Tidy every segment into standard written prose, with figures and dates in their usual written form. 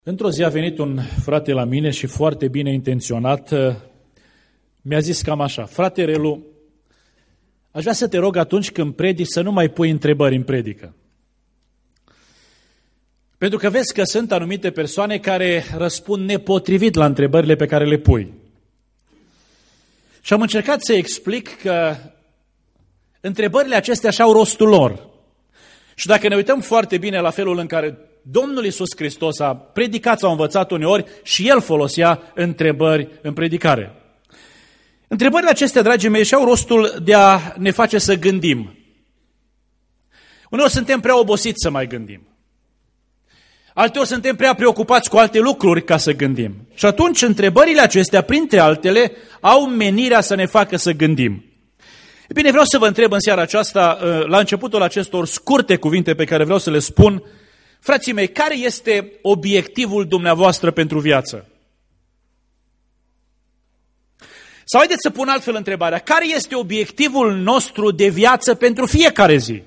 Într-o zi a venit un frate la mine și foarte bine intenționat mi-a zis cam așa: frate Relu, aș vrea să te rog atunci când predici să nu mai pui întrebări în predică. Pentru că vezi că sunt anumite persoane care răspund nepotrivit la întrebările pe care le pui. Și am încercat să explic că întrebările acestea și-au rostul lor. Și dacă ne uităm foarte bine la felul în care Domnul Iisus Hristos a predicat sau a învățat uneori, și El folosea întrebări în predicare. Întrebările acestea, dragii mei, și-au rostul de a ne face să gândim. Uneori suntem prea obosiți să mai gândim. Alteori suntem prea preocupați cu alte lucruri ca să gândim. Și atunci întrebările acestea, printre altele, au menirea să ne facă să gândim. E bine, vreau să vă întreb în seara aceasta, la începutul acestor scurte cuvinte pe care vreau să le spun, frații mei, care este obiectivul dumneavoastră pentru viață? Sau haideți să pun altfel întrebarea: care este obiectivul nostru de viață pentru fiecare zi?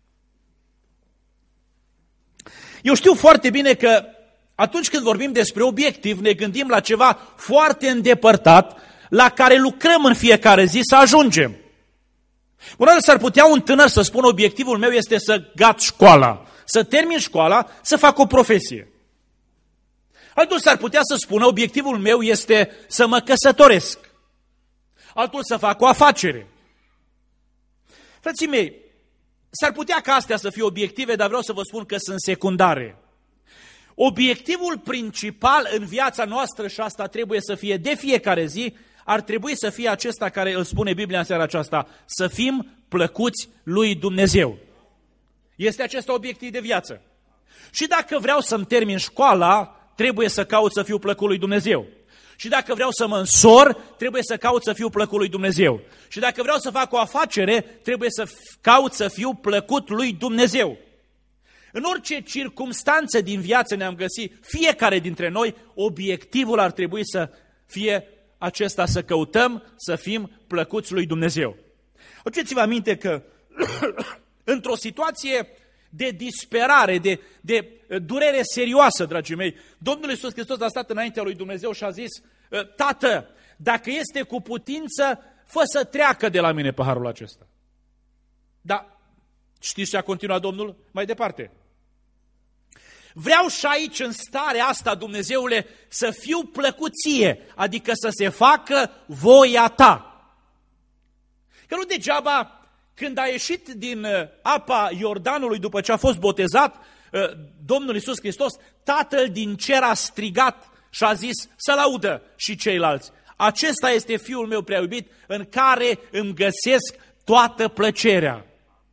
Eu știu foarte bine că atunci când vorbim despre obiectiv, ne gândim la ceva foarte îndepărtat, la care lucrăm în fiecare zi să ajungem. Uneori s-ar putea un tânăr să spună: obiectivul meu este să gat școala, să termin școala, să fac o profesie. Altul s-ar putea să spună: obiectivul meu este să mă căsătoresc. Altul să fac o afacere. Frații mei, s-ar putea ca astea să fie obiective, dar vreau să vă spun că sunt secundare. Obiectivul principal în viața noastră, și asta trebuie să fie de fiecare zi, ar trebui să fie acesta care îl spune Biblia în seara aceasta: să fim plăcuți lui Dumnezeu. Este acesta obiectiv de viață. Și dacă vreau să-mi termin școala, trebuie să caut să fiu plăcut lui Dumnezeu. Și dacă vreau să mă însor, trebuie să caut să fiu plăcut lui Dumnezeu. Și dacă vreau să fac o afacere, trebuie să caut să fiu plăcut lui Dumnezeu. În orice circumstanță din viață ne-am găsit, fiecare dintre noi, obiectivul ar trebui să fie acesta: să căutăm să fim plăcuți lui Dumnezeu. Aduceți-vă aminte că într-o situație de disperare, de durere serioasă, dragii mei, Domnul Iisus Hristos a stat înaintea lui Dumnezeu și a zis: Tată, dacă este cu putință, fă să treacă de la mine paharul acesta. Dar știți ce a continuat Domnul mai departe? Vreau și aici, în starea asta, Dumnezeule, să fiu plăcut ție, adică să se facă voia ta. Că nu degeaba, când a ieșit din apa Iordanului după ce a fost botezat, Domnul Iisus Hristos, Tatăl din cer a strigat și a zis să-L audă și ceilalți: acesta este Fiul meu prea iubit, în care îmi găsesc toată plăcerea.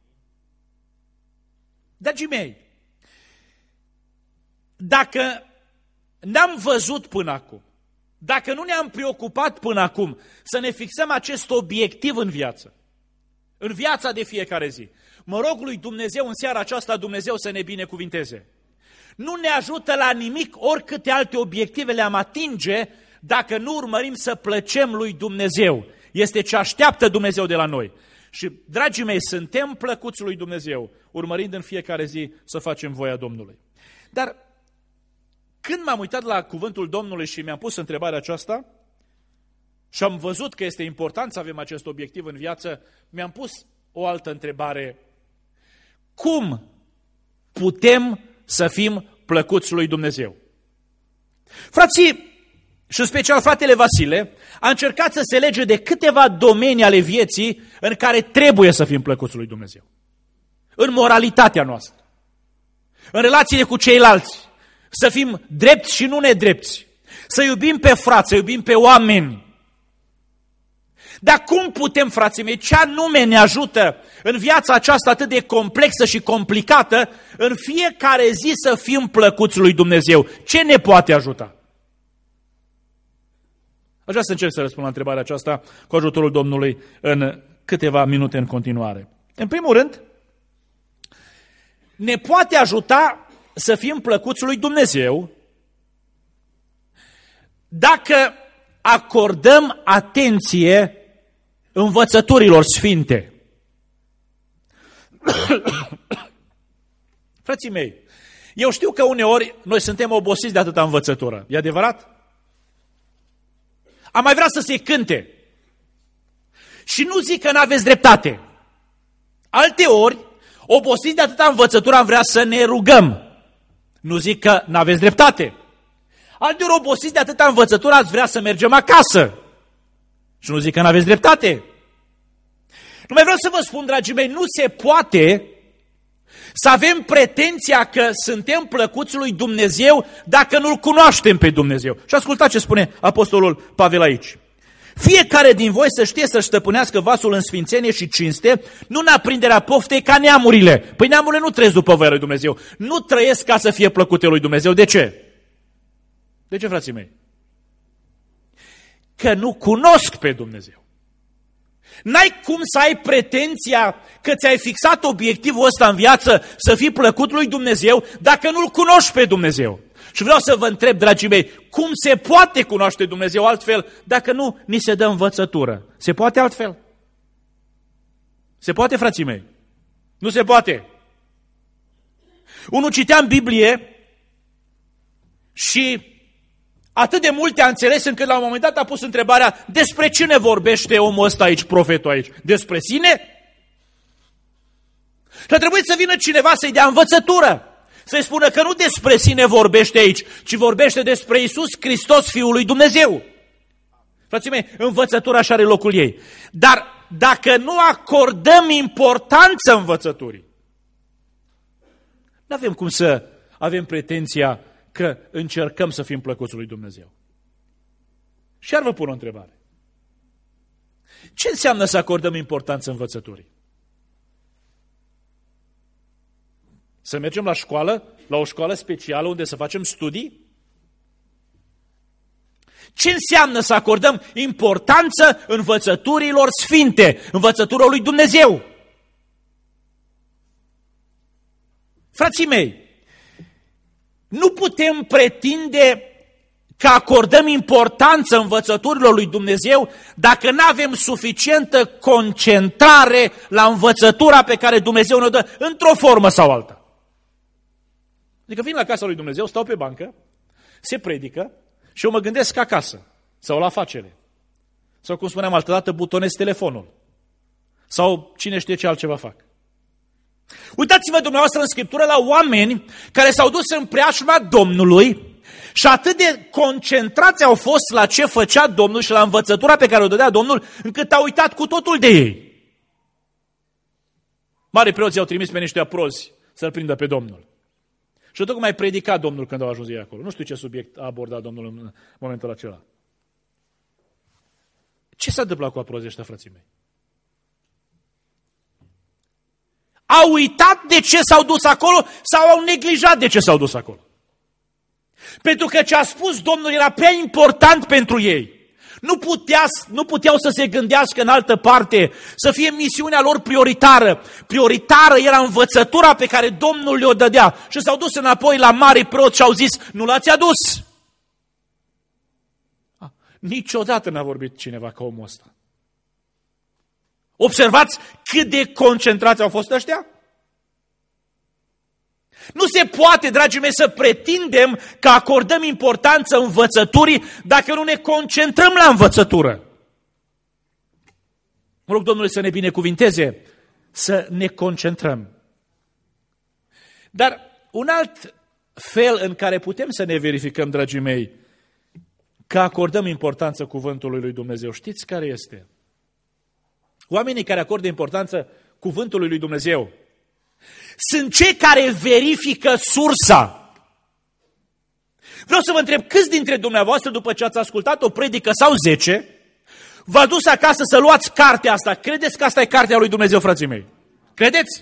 Dragii mei, dacă n-am văzut până acum, dacă nu ne-am preocupat până acum să ne fixăm acest obiectiv în viața de fiecare zi, mă rog lui Dumnezeu în seara aceasta, Dumnezeu să ne binecuvinteze. Nu ne ajută la nimic oricâte alte obiective le-am atinge dacă nu urmărim să plăcem lui Dumnezeu. Este ce așteaptă Dumnezeu de la noi. Și, dragii mei, suntem plăcuți lui Dumnezeu, urmărind în fiecare zi să facem voia Domnului. Dar când m-am uitat la cuvântul Domnului și mi-am pus întrebarea aceasta și am văzut că este important să avem acest obiectiv în viață, mi-am pus o altă întrebare: cum putem să fim plăcuți lui Dumnezeu? Frații, și în special fratele Vasile, a încercat să se lege de câteva domenii ale vieții în care trebuie să fim plăcuți lui Dumnezeu. În moralitatea noastră, în relațiile cu ceilalți, să fim drepți și nu nedrepți, să iubim pe frați, să iubim pe oameni. Dar cum putem, frații mei, ce anume ne ajută în viața aceasta atât de complexă și complicată, în fiecare zi să fim plăcuți lui Dumnezeu? Ce ne poate ajuta? Aș vrea să încerc să răspund la întrebarea aceasta cu ajutorul Domnului în câteva minute în continuare. În primul rând, ne poate ajuta să fim plăcuți lui Dumnezeu dacă acordăm atenție învățăturilor sfinte. Frații mei, Eu știu că uneori noi suntem obosiți de atâta învățătură. E adevărat? Am mai vrea să se cânte. Și nu zic că n-aveți dreptate. Alteori, obosiți de atâta învățătură, am vrea să ne rugăm. Nu zic că n-aveți dreptate. Alteori, obosiți de atâta învățătură, ați vrea să mergem acasă. Și nu zic că n-aveți dreptate. Nu mai vreau să vă spun, dragii mei, nu se poate să avem pretenția că suntem plăcuți lui Dumnezeu dacă nu-L cunoaștem pe Dumnezeu. Și ascultați ce spune apostolul Pavel aici. Fiecare din voi să știe să-și stăpânească vasul în sfințenie și cinste, nu în aprinderea poftei ca neamurile. Păi neamurile nu trăiesc după voia lui Dumnezeu. Nu trăiesc ca să fie plăcute lui Dumnezeu. De ce? De ce, frații mei? Că nu cunosc pe Dumnezeu. N-ai cum să ai pretenția că ți-ai fixat obiectivul ăsta în viață să fii plăcut lui Dumnezeu dacă nu-L cunoști pe Dumnezeu. Și vreau să vă întreb, dragii mei, cum se poate cunoaște Dumnezeu altfel dacă nu ni se dă învățătură? Se poate altfel? Se poate, frații mei? Nu se poate. Unul citea în Biblie și atât de multe a înțeles încât la un moment dat a pus întrebarea: despre cine vorbește omul ăsta aici, profetul aici? Despre sine? Și a trebuit să vină cineva să-i dea învățătură, să-i spună că nu despre sine vorbește aici, ci vorbește despre Iisus Hristos, Fiul lui Dumnezeu. Frații mei, învățătura așa are locul ei. Dar dacă nu acordăm importanță învățăturii, nu avem cum să avem pretenția că încercăm să fim plăcuți lui Dumnezeu. Și iar vă pun o întrebare. Ce înseamnă să acordăm importanță învățăturii? Să mergem la școală, la o școală specială unde să facem studii? Ce înseamnă să acordăm importanță învățăturilor sfinte, învățăturilor lui Dumnezeu? Frații mei, nu putem pretinde că acordăm importanță învățăturilor lui Dumnezeu dacă nu avem suficientă concentrare la învățătura pe care Dumnezeu ne dă într-o formă sau alta. Adică vin la casa lui Dumnezeu, stau pe bancă, se predică și eu mă gândesc acasă sau la afacere. Sau, cum spuneam altădată, butonez telefonul. Sau cine știe ce altceva fac. Uitați-vă dumneavoastră în Scriptură la oameni care s-au dus în preajma Domnului și atât de concentrați au fost la ce făcea Domnul și la învățătura pe care o dădea Domnul, încât au uitat cu totul de ei. Mari preoții au trimis pe niște aprozi să-L prindă pe Domnul. Și tocmai predica Domnul când au ajuns ei acolo. Nu știu ce subiect a abordat Domnul în momentul acela. Ce s-a întâmplat cu aprozii ăștia, frații mei? Au uitat de ce s-au dus acolo sau au neglijat de ce s-au dus acolo. Pentru că ce a spus Domnul era prea important pentru ei. Nu puteau să se gândească în altă parte, să fie misiunea lor prioritară. Prioritară era învățătura pe care Domnul le-o dădea. Și s-au dus înapoi la mari preoți și au zis: nu l-ați adus. Niciodată n-a vorbit cineva ca omul ăsta. Observați cât de concentrați au fost ăștia? Nu se poate, dragii mei, să pretindem că acordăm importanță învățăturii dacă nu ne concentrăm la învățătură. Mă rog Domnului să ne binecuvinteze să ne concentrăm. Dar un alt fel în care putem să ne verificăm, dragii mei, că acordăm importanță cuvântului lui Dumnezeu, știți care este? Oamenii care acordă importanță cuvântului lui Dumnezeu sunt cei care verifică sursa. Vreau să vă întreb, câți dintre dumneavoastră, după ce ați ascultat o predică sau 10, v-ați dus acasă să luați cartea asta? Credeți că asta e cartea lui Dumnezeu, frații mei? Credeți?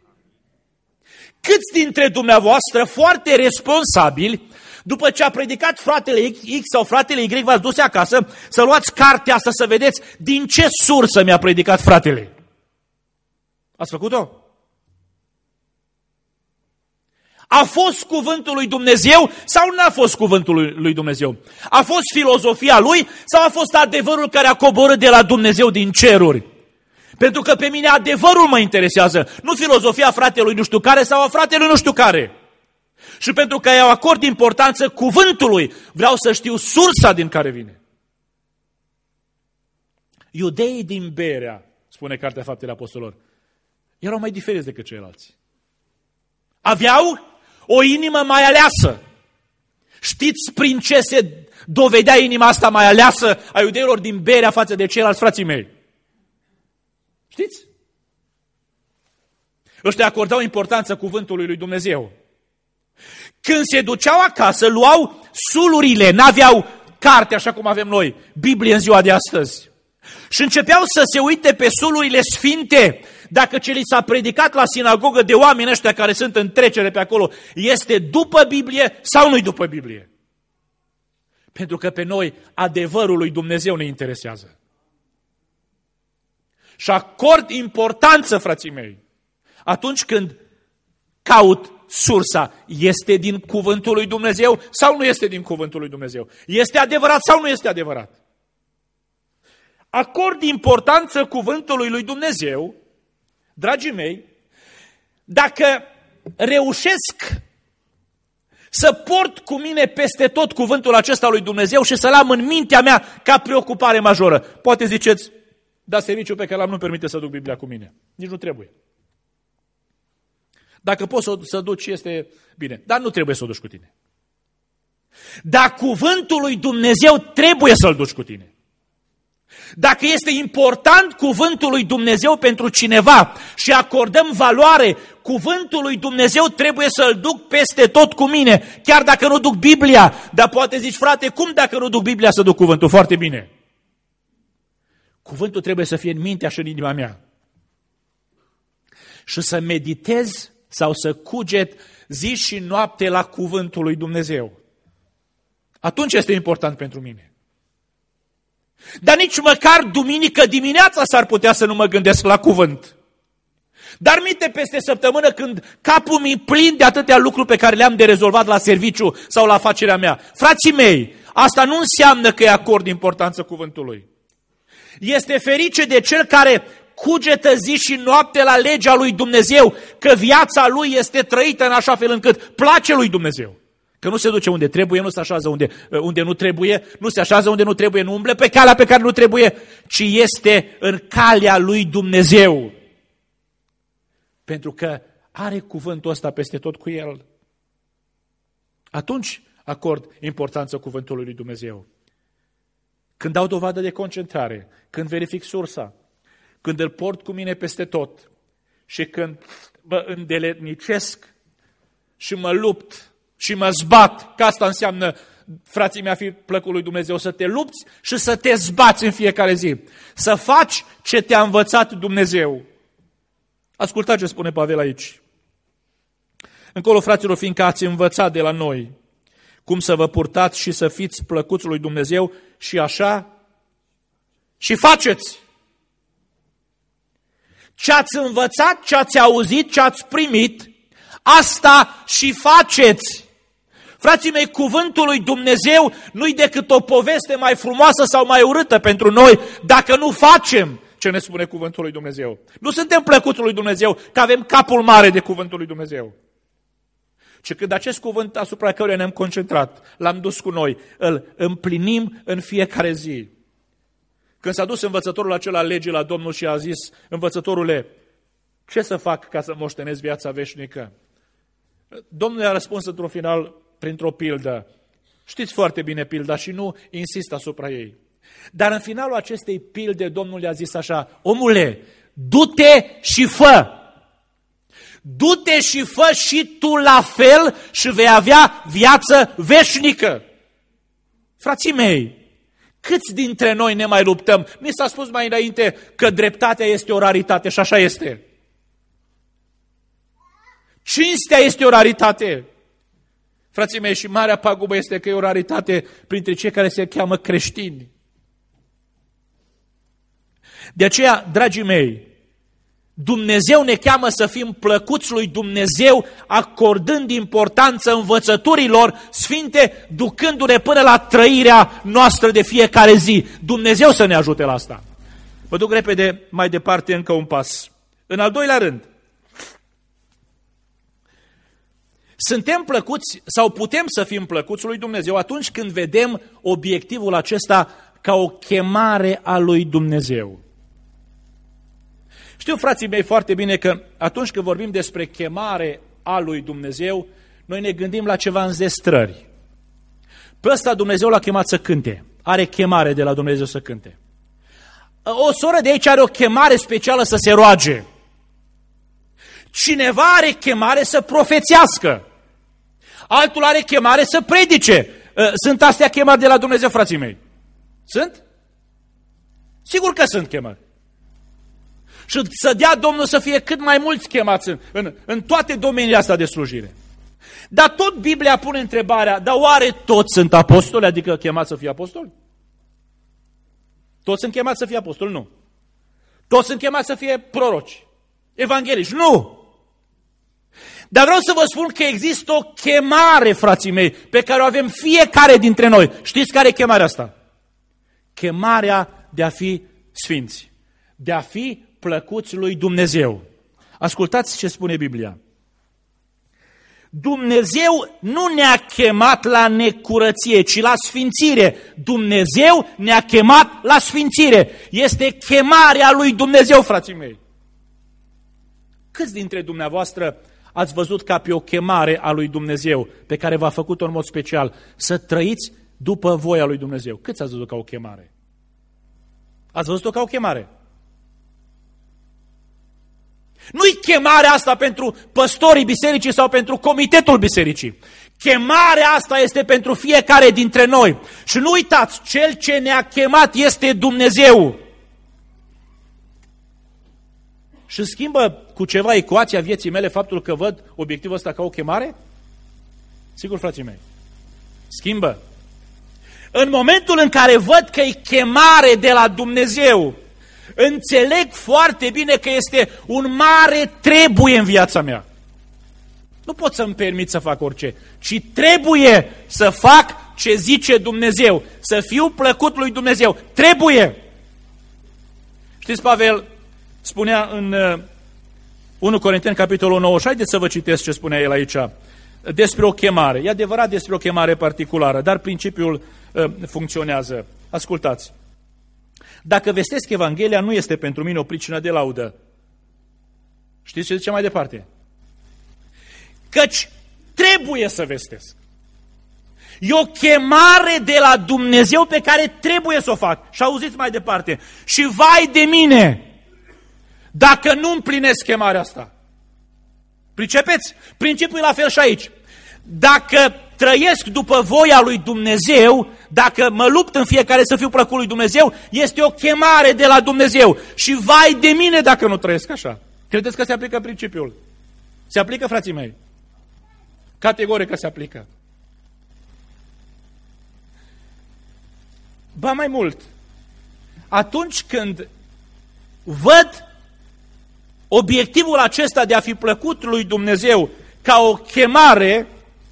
Câți dintre dumneavoastră, foarte responsabili, după ce a predicat fratele X sau fratele Y, v-ați dus acasă să luați cartea asta să vedeți din ce sursă mi-a predicat fratele? Ați făcut-o? A fost cuvântul lui Dumnezeu sau nu a fost cuvântul lui Dumnezeu? A fost filozofia lui sau a fost adevărul care a coborât de la Dumnezeu din ceruri? Pentru că pe mine adevărul mă interesează, nu filozofia fratelui nu știu care sau a fratelui nu știu care. Și pentru că eu acord importanță cuvântului, vreau să știu sursa din care vine. Iudeii din Berea, spune Cartea Faptele Apostolilor, erau mai diferiți decât ceilalți. Aveau o inimă mai aleasă. Știți prin ce se dovedea inima asta mai aleasă a iudeilor din Berea față de ceilalți frații mei? Știți? Ăștia acordau importanță cuvântului lui Dumnezeu. Când se duceau acasă, luau sulurile, n-aveau carte așa cum avem noi, Biblie în ziua de astăzi. Și începeau să se uite pe sulurile sfinte, dacă ce li s-a predicat la sinagogă de oameni ăștia care sunt în trecere pe acolo, este după Biblie sau nu-i după Biblie. Pentru că pe noi adevărul lui Dumnezeu ne interesează. Și acord importanță, frații mei, atunci când caut sursa, este din cuvântul lui Dumnezeu sau nu este din cuvântul lui Dumnezeu? Este adevărat sau nu este adevărat? Acord importanță cuvântului lui Dumnezeu, dragii mei, dacă reușesc să port cu mine peste tot cuvântul acesta lui Dumnezeu și să-l am în mintea mea ca preocupare majoră. Poate ziceți, dar serviciul pe care l-am nu permite să duc Biblia cu mine. Nici nu trebuie. Dacă poți să duci, este bine, dar nu trebuie să o duci cu tine. Dar cuvântul lui Dumnezeu trebuie să-l duci cu tine. Dacă este important cuvântul lui Dumnezeu pentru cineva și acordăm valoare, cuvântul lui Dumnezeu trebuie să-l duc peste tot cu mine, chiar dacă nu duc Biblia. Dar poate zici, frate, cum dacă nu duc Biblia să duc cuvântul? Foarte bine. Cuvântul trebuie să fie în mintea și în inima mea. Și să meditez sau să cuget zi și noapte la cuvântul lui Dumnezeu. Atunci este important pentru mine. Dar nici măcar duminică dimineața s-ar putea să nu mă gândesc la cuvânt. Dar minte peste săptămână când capul mi-e plin de atâtea lucruri pe care le-am de rezolvat la serviciu sau la afacerea mea. Frații mei, asta nu înseamnă că îi acord importanță cuvântului. Este ferice de cel care cugetă zi și noapte la legea lui Dumnezeu, că viața lui este trăită în așa fel încât place lui Dumnezeu. Că nu se duce unde trebuie, nu se așează unde nu trebuie, nu se așează unde nu trebuie, nu umble pe calea pe care nu trebuie, ci este în calea lui Dumnezeu. Pentru că are cuvântul ăsta peste tot cu el. Atunci acord importanță cuvântului lui Dumnezeu. Când dau dovadă de concentrare, când verific sursa, când îl port cu mine peste tot și când mă îndeletnicesc și mă lupt și mă zbat, că asta înseamnă, frații mei, a fi plăcut lui Dumnezeu, să te lupți și să te zbați în fiecare zi. Să faci ce te-a învățat Dumnezeu. Ascultați ce spune Pavel aici. Încolo, fraților, fiindcă ați învățat de la noi cum să vă purtați și să fiți plăcuți lui Dumnezeu și așa și faceți. Ce ați învățat, ce ați auzit, ce ați primit, asta și faceți. Frații mei, cuvântul lui Dumnezeu nu-i decât o poveste mai frumoasă sau mai urâtă pentru noi dacă nu facem ce ne spune cuvântul lui Dumnezeu. Nu suntem plăcuți lui Dumnezeu că avem capul mare de cuvântul lui Dumnezeu. Și când acest cuvânt asupra căruia ne-am concentrat, l-am dus cu noi, îl împlinim în fiecare zi. Când s-a dus învățătorul acela legii la Domnul și a zis, învățătorule, ce să fac ca să moștenesc viața veșnică? Domnul i-a răspuns într-un final printr-o pildă. Știți foarte bine pilda și nu insist asupra ei. Dar în finalul acestei pilde, Domnul i-a zis așa, omule, du-te și fă! Du-te și fă și tu la fel și vei avea viață veșnică. Frații mei, câți dintre noi ne mai luptăm? Mi s-a spus mai înainte că dreptatea este o raritate și așa este. Cinstea este o raritate. Frații mei, și marea pagubă este că e o raritate printre cei care se cheamă creștini. De aceea, dragii mei, Dumnezeu ne cheamă să fim plăcuți lui Dumnezeu, acordând importanță învățăturilor sfinte, ducându-ne până la trăirea noastră de fiecare zi. Dumnezeu să ne ajute la asta. Mă duc repede mai departe încă un pas. În al doilea rând, Suntem plăcuți sau putem să fim plăcuți lui Dumnezeu atunci când vedem obiectivul acesta ca o chemare a lui Dumnezeu. Știu, frații mei, foarte bine că atunci când vorbim despre chemare a lui Dumnezeu, noi ne gândim la ceva înzestrări. Pe ăsta Dumnezeu l-a chemat să cânte. Are chemare de la Dumnezeu să cânte. O soră de aici are o chemare specială să se roage. Cineva are chemare să profețească. Altul are chemare să predice. Sunt astea chemări de la Dumnezeu, frații mei? Sunt? Sigur că sunt chemări. Și să dea Domnul să fie cât mai mulți chemați în toate domeniile astea de slujire. Dar tot Biblia pune întrebarea, dar oare toți sunt apostoli, adică chemați să fie apostoli? Toți sunt chemați să fie apostoli? Nu. Toți sunt chemați să fie proroci, evangheliști? Nu. Dar vreau să vă spun că există o chemare, frații mei, pe care o avem fiecare dintre noi. Știți care e chemarea asta? Chemarea de a fi sfinți, de a fi plăcuți lui Dumnezeu. Ascultați ce spune Biblia. Dumnezeu nu ne-a chemat la necurăție, ci la sfințire. Dumnezeu ne-a chemat la sfințire. Este chemarea lui Dumnezeu, frații mei. Câți dintre dumneavoastră ați văzut ca pe o chemare a lui Dumnezeu, pe care v-a făcut-o în mod special, să trăiți după voia lui Dumnezeu? Câți ați văzut ca o chemare? Ați văzut-o ca o chemare? Nu-i chemarea asta pentru păstorii bisericii sau pentru comitetul bisericii. Chemarea asta este pentru fiecare dintre noi. Și nu uitați, cel ce ne-a chemat este Dumnezeu. Și schimbă cu ceva ecuația vieții mele faptul că văd obiectivul ăsta ca o chemare? Sigur, frații mei. Schimbă. În momentul în care văd că e chemare de la Dumnezeu, înțeleg foarte bine că este un mare trebuie în viața mea. Nu pot să-mi permit să fac orice, ci trebuie să fac ce zice Dumnezeu, să fiu plăcut lui Dumnezeu. Trebuie! Știți, Pavel spunea în 1 Corinteni, capitolul 9, și haideți să vă citesc ce spunea el aici, despre o chemare. E adevărat despre o chemare particulară, dar principiul funcționează. Ascultați! Dacă vestesc Evanghelia, nu este pentru mine o pricină de laudă. Știți ce zice mai departe? Căci trebuie să vestesc. E o chemare de la Dumnezeu pe care trebuie să o fac. Și auziți mai departe. Și vai de mine dacă nu împlinesc chemarea asta. Pricepeți? Principiul e la fel și aici. Dacă trăiesc după voia lui Dumnezeu, dacă mă lupt în fiecare să fiu plăcut lui Dumnezeu, este o chemare de la Dumnezeu. Și vai de mine dacă nu trăiesc așa. Credeți că se aplică principiul? Se aplică, frații mei? Categoric că se aplică. Ba mai mult, atunci când văd obiectivul acesta de a fi plăcut lui Dumnezeu ca o chemare,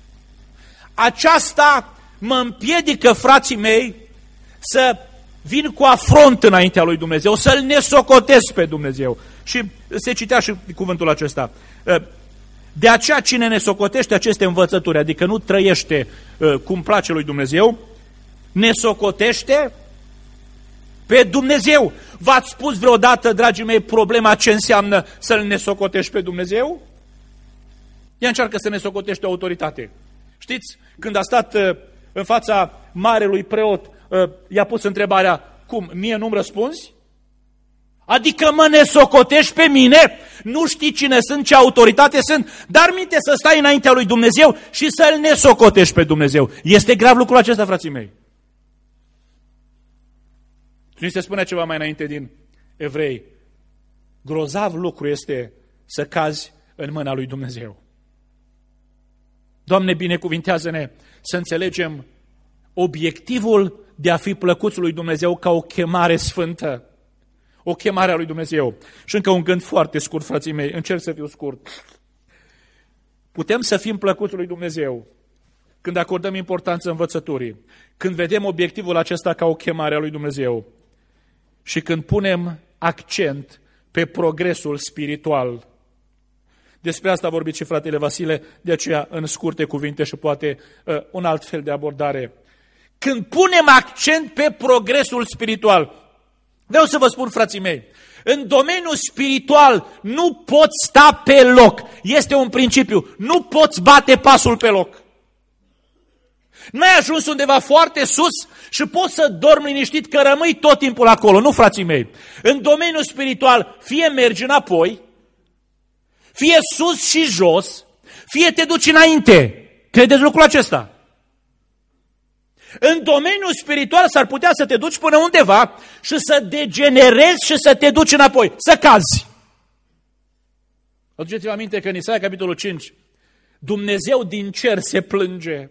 aceasta mă împiedică, frații mei, să vin cu afront înaintea lui Dumnezeu, să-L nesocotesc pe Dumnezeu. Și se citea și cuvântul acesta. De aceea cine nesocotește aceste învățături, adică nu trăiește cum place lui Dumnezeu, nesocotește pe Dumnezeu. V-ați spus vreodată, dragii mei, problema ce înseamnă să-L nesocotești pe Dumnezeu? Ea încearcă să nesocotește o autoritate. Știți, când a stat în fața marelui preot, i-a pus întrebarea, cum, mie nu-mi răspunzi? Adică mă nesocotești pe mine? Nu știi cine sunt, ce autoritate sunt, dar minte să stai înaintea lui Dumnezeu și să-L nesocotești pe Dumnezeu. Este grav lucrul acesta, frații mei. Nu se spune ceva mai înainte din Evrei. Grozav lucru este să cazi în mâna lui Dumnezeu. Doamne, binecuvintează-ne să înțelegem obiectivul de a fi plăcuți lui Dumnezeu ca o chemare sfântă. O chemare a lui Dumnezeu. Și încă un gând foarte scurt, frații mei, încerc să fiu scurt. Putem să fim plăcuți lui Dumnezeu când acordăm importanță învățăturii, când vedem obiectivul acesta ca o chemare a lui Dumnezeu și când punem accent pe progresul spiritual. Despre asta a vorbit și fratele Vasile, de aceea în scurte cuvinte și poate un alt fel de abordare. Când punem accent pe progresul spiritual, vreau să vă spun, frații mei, în domeniul spiritual nu poți sta pe loc. Este un principiu. Nu poți bate pasul pe loc. N-ai ajuns undeva foarte sus și poți să dormi liniștit că rămâi tot timpul acolo. Nu, frații mei. În domeniul spiritual fie mergi înapoi, fie sus și jos, fie te duci înainte. Credeți lucrul acesta? În domeniul spiritual s-ar putea să te duci până undeva și să degenerezi și să te duci înapoi, să cazi. Aduceți-vă aminte că în Isaia, capitolul 5, Dumnezeu din cer se plânge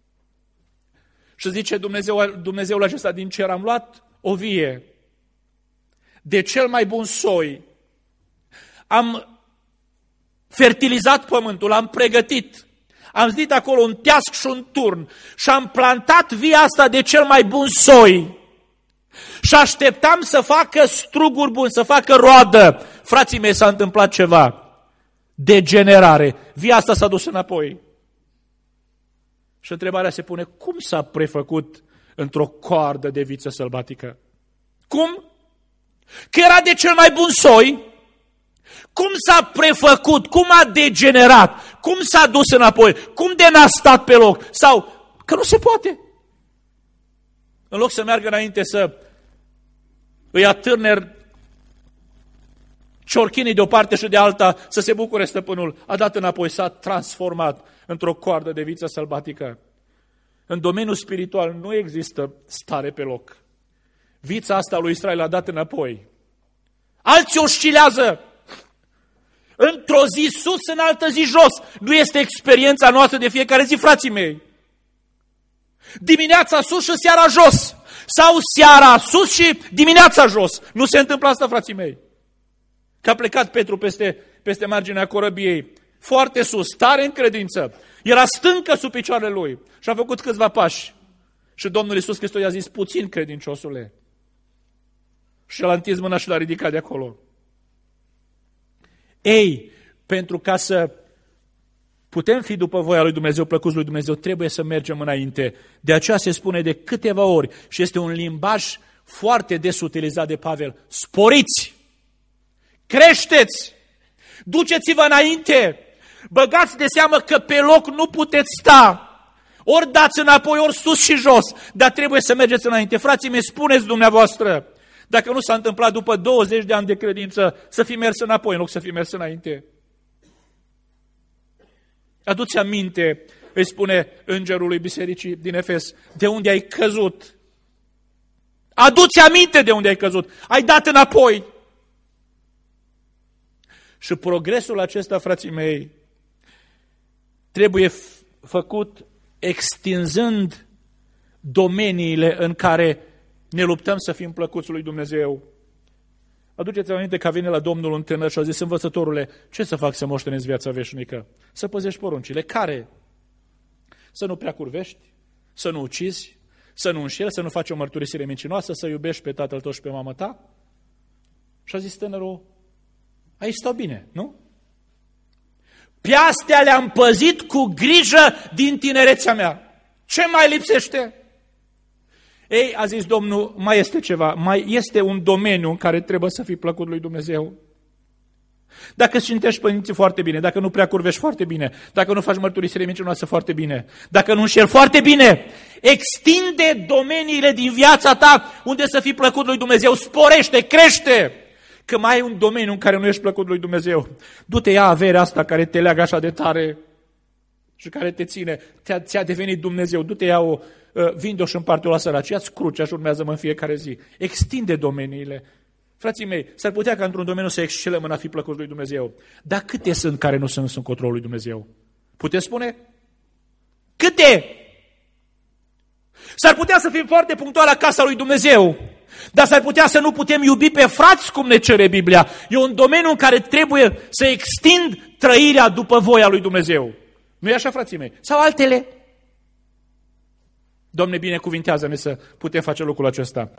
și zice Dumnezeul acesta din cer, am luat o vie de cel mai bun soi, am fertilizat pământul, am pregătit, am zidit acolo un teasc și un turn și am plantat via asta de cel mai bun soi și așteptam să facă struguri buni, să facă roadă. Frații mei, s-a întâmplat ceva. Degenerare. Via asta s-a dus înapoi. Și întrebarea se pune, cum s-a prefăcut într-o coardă de viță sălbatică? Cum? Că era de cel mai bun soi. Cum s-a prefăcut? Cum a degenerat? Cum s-a dus înapoi? Cum de n-a stat pe loc? Sau că nu se poate. În loc să meargă înainte să îi atârne ciorchinii de o parte și de alta, să se bucure stăpânul, a dat înapoi, s-a transformat într-o coardă de viță sălbatică. În domeniul spiritual nu există stare pe loc. Vița asta lui Israel a dat înapoi. Alții oscilează. Într-o zi sus, în altă zi jos. Nu este experiența noastră de fiecare zi, frații mei. Dimineața sus și seara jos. Sau seara sus și dimineața jos. Nu se întâmplă asta, frații mei. Că a plecat Petru peste marginea corăbiei, foarte sus, tare în credință. Era stâncă sub picioarele lui și a făcut câțiva pași. Și Domnul Iisus Hristos i-a zis, puțin credinciosule. Și l-a întins mâna și l-a ridicat de acolo. Ei, pentru ca să putem fi după voia lui Dumnezeu, plăcuți lui Dumnezeu, trebuie să mergem înainte. De aceea se spune de câteva ori și este un limbaj foarte des utilizat de Pavel. Sporiți! Creșteți! Duceți-vă înainte! Băgați de seamă că pe loc nu puteți sta! Ori dați înapoi, ori sus și jos, dar trebuie să mergeți înainte. Frații mei, spuneți dumneavoastră, dacă nu s-a întâmplat după 20 de ani de credință, să fi mers înapoi în loc să fi mers înainte. Adu-ți aminte, îi spune îngerului bisericii din Efes, de unde ai căzut. Adu-ți aminte de unde ai căzut. Ai dat înapoi. Și progresul acesta, frații mei, trebuie făcut extinzând domeniile în care ne luptăm să fim plăcuți lui Dumnezeu. Aduceți-vă aminte că a venit la Domnul un tânăr și a zis, învățătorule, ce să fac să moștenesc viața veșnică? Să păzești poruncile. Care? Să nu prea curvești, să nu ucizi, să nu înșeli, să nu faci o mărturisire mincinoasă, să iubești pe tatăl tău și pe mama ta? Și a zis tânărul, aici stau bine, nu? Pe astea le-am păzit cu grijă din tinerețea mea. Ce mai lipsește? Ei, a zis Domnul, mai este ceva, mai este un domeniu în care trebuie să fii plăcut lui Dumnezeu. Dacă îți cintești părinții foarte bine, dacă nu prea curvești foarte bine, dacă nu faci mărturisire mincinoasă foarte bine, dacă nu înșeli foarte bine, extinde domeniile din viața ta unde să fii plăcut lui Dumnezeu, sporește, crește. Că mai ai un domeniu în care nu ești plăcut lui Dumnezeu. Du-te, ia averea asta care te leagă așa de tare și care te ține, ți-a devenit Dumnezeu. Du-te, ia-o, vinde-o și împarte-o la săraci, ia-ți crucea și urmează-mă în fiecare zi. Extinde domeniile. Frații mei, s-ar putea ca într-un domeniu să excelăm în a fi plăcut lui Dumnezeu. Dar câte sunt care nu sunt în controlul lui Dumnezeu? Puteți spune? Câte? S-ar putea să fim foarte punctuali la casa lui Dumnezeu, dar s-ar putea să nu putem iubi pe frați cum ne cere Biblia. E un domeniu în care trebuie să extind trăirea după voia lui Dumnezeu. Nu e așa, frații mei? Sau altele? Doamne, binecuvintează-ne să putem face lucrul acesta.